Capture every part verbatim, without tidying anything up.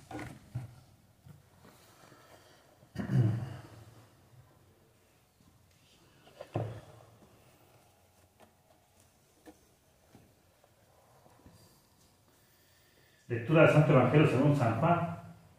Lectura del Santo Evangelio según San Juan.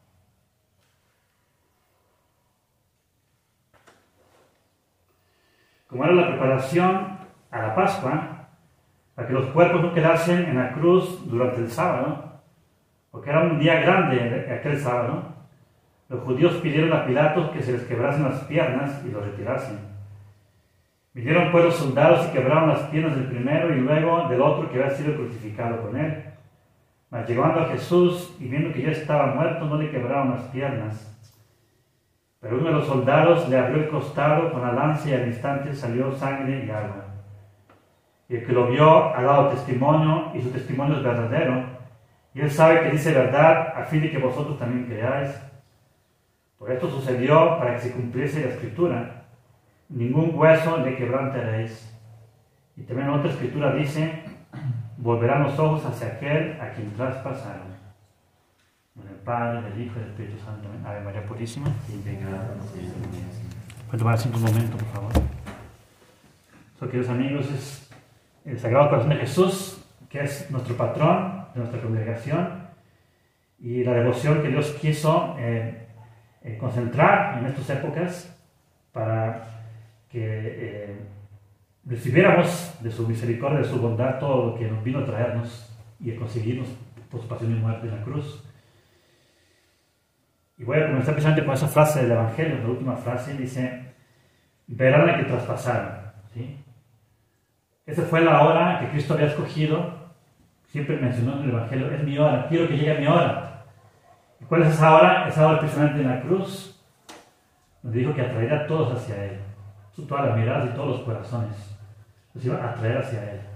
Como era la preparación a la Pascua, para que los cuerpos no quedasen en la cruz durante el sábado, porque era un día grande aquel sábado, los judíos pidieron a Pilato que se les quebrasen las piernas y los retirasen. Vinieron pues los soldados y quebraron las piernas del primero y luego del otro que había sido crucificado con él. Mas llegando a Jesús y viendo que ya estaba muerto, no le quebraron las piernas. Pero uno de los soldados le abrió el costado con la lanza y al instante salió sangre y agua. Y el que lo vio ha dado testimonio y su testimonio es verdadero. Y él sabe que dice verdad a fin de que vosotros también creáis. Por esto sucedió para que se cumpliese la escritura. Ningún hueso le quebrantaréis. Y también otra escritura dice: volverán los ojos hacia aquel a quien traspasaron. En el Padre, del Hijo y del Espíritu Santo. Ave María Purísima. ¿Pueden tomar asiento un momento, por favor? So, queridos amigos, es el Sagrado Corazón de Jesús, que es nuestro patrón de nuestra congregación, y la devoción que Dios quiso eh, eh, concentrar en estas épocas para que eh, recibiéramos de su misericordia, de su bondad, todo lo que nos vino a traernos y a conseguirnos por su pasión y muerte en la cruz. Y voy a comenzar precisamente con esa frase del Evangelio, la última frase, dice: verán a que traspasaron. ¿Sí? Esa fue la hora que Cristo había escogido, siempre mencionó en el Evangelio: es mi hora, quiero que llegue mi hora. ¿Y cuál es esa hora? Esa hora precisamente en la cruz, donde dijo que atraería a todos hacia Él, todas las miradas y todos los corazones, los iba a atraer hacia Él.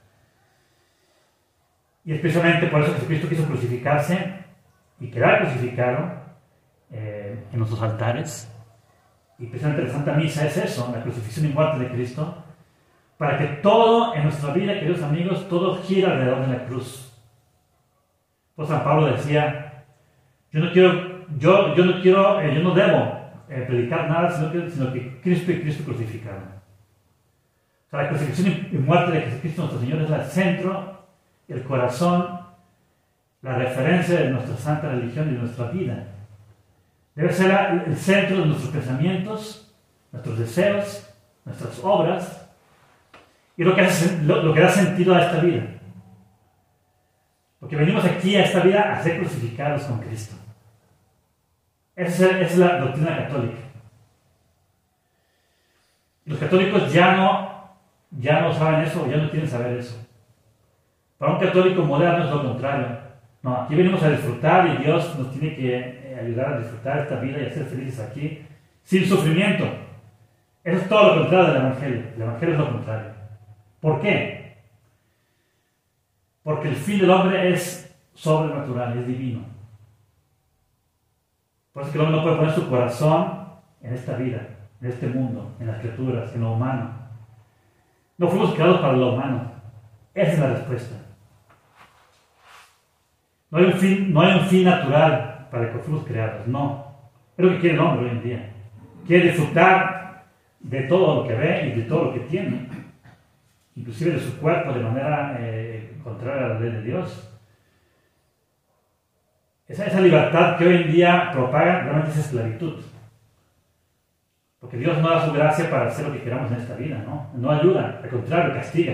Y es precisamente por eso que Cristo quiso crucificarse y quedar crucificado eh, en nuestros altares. Y precisamente la Santa Misa es eso, la crucifixión y muerte de Cristo, para que todo en nuestra vida, queridos amigos, todo gira alrededor de la cruz. Pues San Pablo decía: yo no quiero, yo, yo no quiero, eh, yo no debo eh, predicar nada, sino que, sino que Cristo y Cristo crucificado. O sea, la crucifixión y muerte de Jesucristo nuestro Señor es el centro, el corazón, la referencia de nuestra santa religión y de nuestra vida. Debe ser el centro de nuestros pensamientos, nuestros deseos, nuestras obras, y lo que, hace, lo, lo que da sentido a esta vida. Porque venimos aquí a esta vida a ser crucificados con Cristo. Esa es, esa es la doctrina católica. Los católicos ya no, ya no saben eso, ya no quieren saber eso. Para un católico moderno es lo contrario. No, aquí venimos a disfrutar y Dios nos tiene que ayudar a disfrutar esta vida y a ser felices aquí, sin sufrimiento. Eso es todo lo contrario del Evangelio. El Evangelio es lo contrario. ¿Por qué? Porque el fin del hombre es sobrenatural, es divino. Por eso es que el hombre no puede poner su corazón en esta vida, en este mundo, en las criaturas, en lo humano. No fuimos creados para lo humano. Esa es la respuesta. No hay un fin, no hay un fin natural para el que fuimos creados, no. Es lo que quiere el hombre hoy en día. Quiere disfrutar de todo lo que ve y de todo lo que tiene, inclusive de su cuerpo, de manera eh, contraria a la ley de Dios. Esa, esa libertad que hoy en día propaga realmente es esclavitud. Porque Dios no da su gracia para hacer lo que queramos en esta vida, ¿no? No ayuda, al contrario, castiga.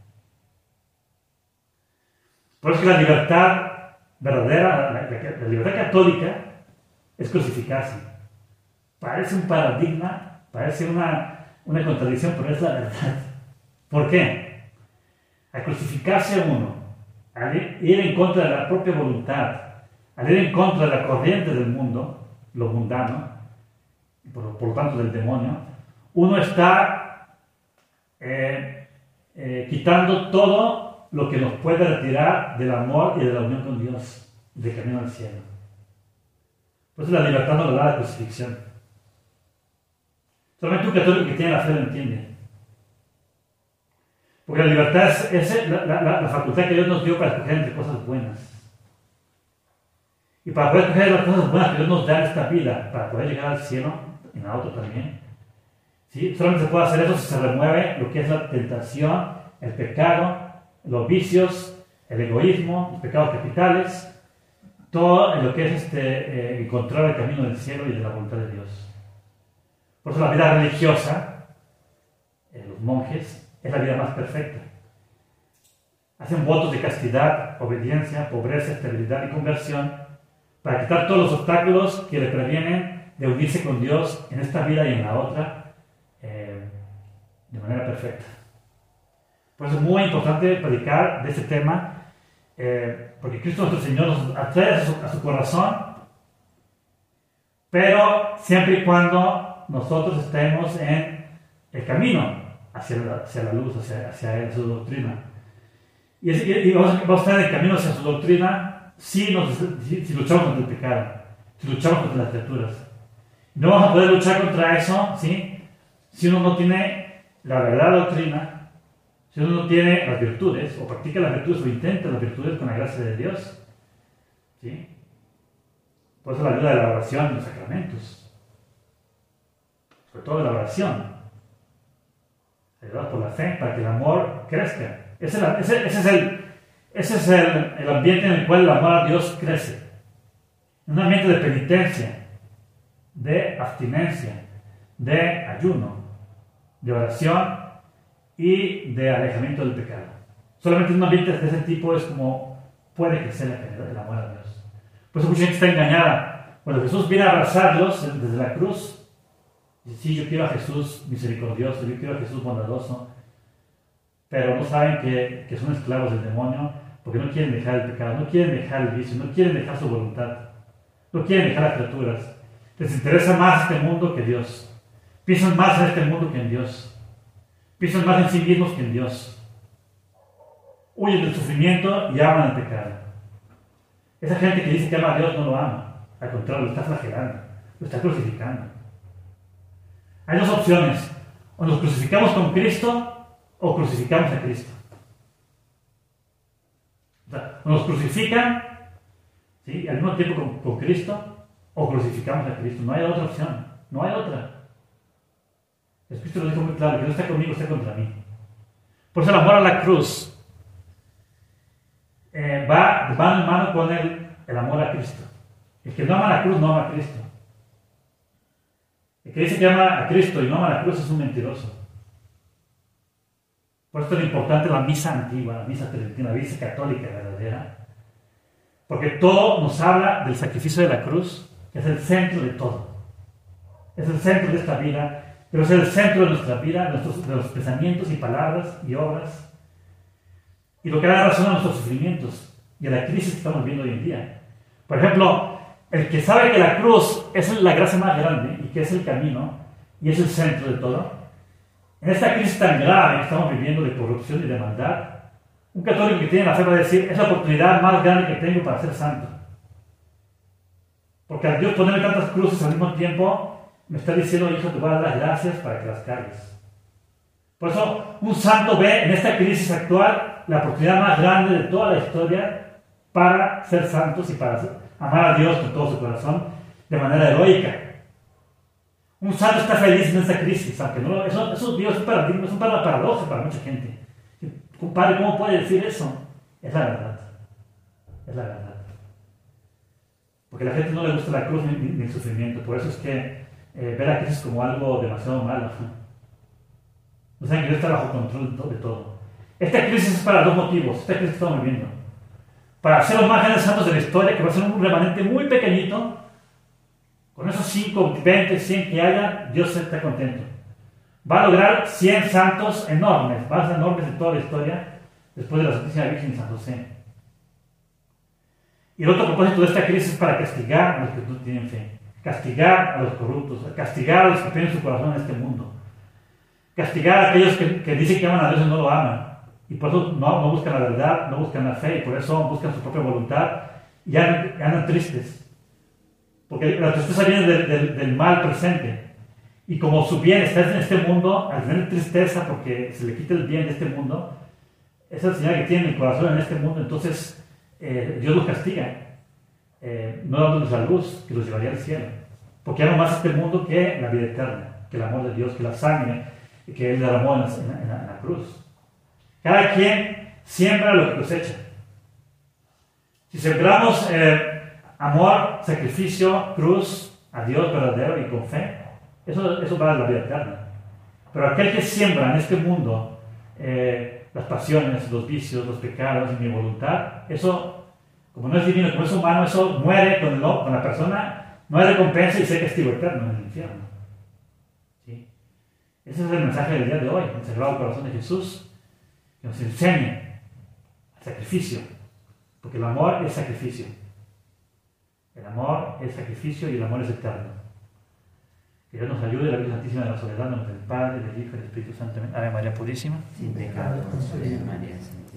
Por eso que la libertad verdadera, la, la, la libertad católica, es crucificarse. Parece un paradigma, parece una, una contradicción, pero es la verdad. ¿Por qué? Al crucificarse uno, al ir en contra de la propia voluntad, al ir en contra de la corriente del mundo, lo mundano, por, por lo tanto del demonio, uno está eh, eh, quitando todo lo que nos puede retirar del amor y de la unión con Dios, de camino al cielo. Por eso la libertad no lo da la crucifixión. Solamente un católico que tiene la fe lo entiende. Porque la libertad es, es la, la, la facultad que Dios nos dio para escoger entre cosas buenas. Y para poder coger las cosas buenas que Dios nos da en esta vida, para poder llegar al cielo, en la otra también, ¿sí? Solamente se puede hacer eso si se remueve lo que es la tentación, el pecado, los vicios, el egoísmo, los pecados capitales, todo en lo que es este, eh, encontrar el camino del cielo y de la voluntad de Dios. Por eso la vida religiosa, eh, los monjes, es la vida más perfecta. Hacen votos de castidad, obediencia, pobreza, estabilidad y conversión para quitar todos los obstáculos que le previenen de unirse con Dios en esta vida y en la otra eh, de manera perfecta. Por eso es muy importante predicar de este tema, eh, porque Cristo nuestro Señor nos atrae a su, a su corazón, pero siempre y cuando nosotros estemos en el camino hacia la, hacia la luz, hacia, hacia él, su doctrina. Y, es, y vamos, vamos a estar en el camino hacia su doctrina si, nos, si, si luchamos contra el pecado, si luchamos contra las criaturas. No vamos a poder luchar contra eso, ¿sí? Si uno no tiene la verdadera doctrina, si uno no tiene las virtudes, o practica las virtudes, o intenta las virtudes con la gracia de Dios, ¿sí? Por eso la ayuda de la oración y los sacramentos, sobre todo de la oración, ayudar por la fe, para que el amor crezca. Ese, ese, ese es, el, ese es el, el ambiente en el cual el amor a Dios crece. Un ambiente de penitencia, de abstinencia, de ayuno, de oración y de alejamiento del pecado. Solamente un ambiente de ese tipo es como puede crecer el amor a Dios. Por eso mucha gente está engañada. Cuando Jesús viene a abrazarlos desde la cruz, dice, sí, yo quiero a Jesús misericordioso, yo quiero a Jesús bondadoso, pero no saben que, que son esclavos del demonio porque no quieren dejar el pecado, no quieren dejar el vicio, no quieren dejar su voluntad, no quieren dejar las criaturas. Les interesa más este mundo que Dios. Piensan más en este mundo que en Dios. Piensan más en sí mismos que en Dios. Huyen del sufrimiento y aman el pecado. Esa gente que dice que ama a Dios no lo ama. Al contrario, lo está flagelando, lo está crucificando. Hay dos opciones. O nos crucificamos con Cristo o crucificamos a Cristo. O sea, o nos crucifican, ¿sí?, al mismo tiempo con, con Cristo, o crucificamos a Cristo. No hay otra opción. No hay otra. Cristo lo dijo muy claro, que no está conmigo, está contra mí. Por eso el amor a la cruz eh, va de mano en mano con el, el amor a Cristo. El que no ama la cruz no ama a Cristo. El que dice que ama a Cristo y no ama a la cruz es un mentiroso. Por esto es importante la misa antigua, la misa tridentina, la misa católica verdadera, porque todo nos habla del sacrificio de la cruz, que es el centro de todo. Es el centro de esta vida, pero es el centro de nuestra vida, de, nuestros, de los pensamientos y palabras y obras, y lo que da razón a nuestros sufrimientos y a la crisis que estamos viendo hoy en día. Por ejemplo, el que sabe que la cruz es la gracia más grande y que es el camino y es el centro de todo, en esta crisis tan grave que estamos viviendo de corrupción y de maldad, un católico que tiene la fe va a decir, es la oportunidad más grande que tengo para ser santo. Porque al Dios ponerme tantas cruces al mismo tiempo, me está diciendo, hijo, te voy a dar las gracias para que las cargues. Por eso, un santo ve en esta crisis actual la oportunidad más grande de toda la historia para ser santos y para amar a Dios con todo su corazón de manera heroica. Un santo está feliz en esta crisis, aunque no, eso, eso Dios es un paradigma, es un paradoja para mucha gente. Compadre, ¿cómo puede decir eso? Es la verdad. Es la verdad. Porque a la gente no le gusta la cruz ni, ni el sufrimiento. Por eso es que eh, ve la crisis como algo demasiado malo. No saben que Dios está bajo control de todo. Esta crisis es para dos motivos. Esta crisis que estamos viviendo. Para ser los más grandes santos de la historia, que va a ser un remanente muy pequeñito. Con esos cinco, veinte, cien que haya, Dios está contento. Va a lograr cien santos enormes, más enormes de toda la historia, después de la Santísima Virgen y San José. Y el otro propósito de esta crisis es para castigar a los que no tienen fe, castigar a los corruptos, castigar a los que tienen su corazón en este mundo, castigar a aquellos que, que dicen que aman a Dios y no lo aman, y por eso no, no buscan la verdad, no buscan la fe, y por eso buscan su propia voluntad, y andan, andan tristes. Porque la tristeza viene del, del, del mal presente. Y como su bien está en este mundo, al tener tristeza porque se le quita el bien de este mundo, esa es la señal que tiene el corazón en este mundo, entonces eh, Dios los castiga. eh, no dándonos la luz que los llevaría al cielo. Porque amo más este mundo que la vida eterna, que el amor de Dios, que la sangre que Él derramó en la, en la, en la, en la cruz. Cada quien siembra lo que cosecha. Si sembramos eh, amor, sacrificio, cruz a Dios verdadero y con fe, eso, eso va a la vida eterna. Pero aquel que siembra en este mundo eh, las pasiones, los vicios, los pecados y mi voluntad, eso, como no es divino, como es humano, eso muere con, el, con la persona, no hay recompensa y se castigo eterno en el infierno. ¿Sí? Ese es el mensaje del día de hoy, el Sagrado Corazón de Jesús, que nos enseña el sacrificio, porque el amor es sacrificio. El amor es sacrificio y el amor es eterno. Que Dios nos ayude, la Virgen Santísima de la Soledad, en nombre del Padre, del Hijo y del Espíritu Santo. Ave María Purísima. Sin pecado, consuelo de María.